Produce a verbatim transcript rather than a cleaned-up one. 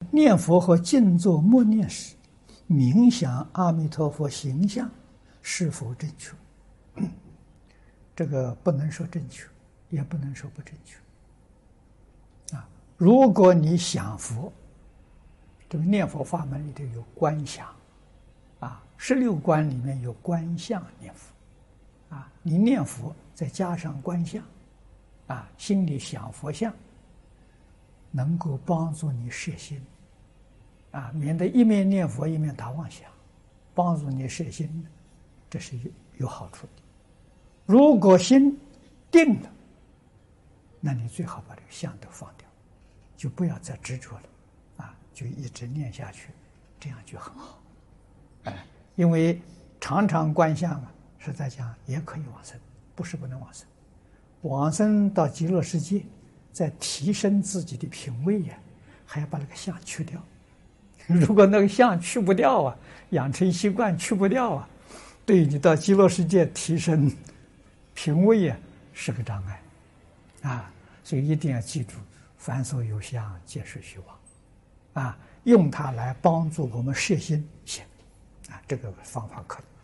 念佛和静坐默念时，冥想阿弥陀佛形象是否正确？嗯、这个不能说正确，也不能说不正确。啊，如果你想佛，这个念佛法门里头有观想，啊，十六观里面有观相念佛，啊，你念佛再加上观相，啊，心里想佛像，能够帮助你摄心，啊，免得一面念佛一面打妄想，帮助你摄心，这是有有好处的。如果心定了，那你最好把这个相都放掉，就不要再执着了，啊，就一直念下去，这样就很好。哎，因为常常观相啊，实在讲也可以往生，不是不能往生。往生到极乐世界，在提升自己的品位呀，还要把那个相去掉。如果那个相去不掉啊，养成习惯去不掉啊，对你到极乐世界提升品位呀是个障碍啊。所以一定要记住，凡所有相，皆是虚妄啊，用它来帮助我们摄心行啊，这个方法可以。